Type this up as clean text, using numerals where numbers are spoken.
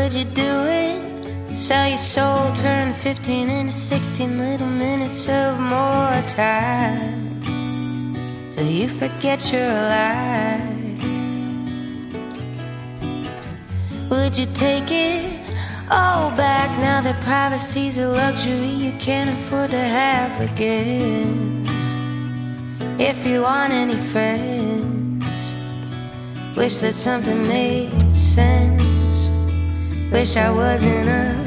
Would you do it? Sell your soul, turn 15 into 16 little minutes of more time till you forget you're alive. Would you take it all back now that privacy's a luxury you can't afford to have again? If you want any friends, wish that something made sense. Wish I wasn't a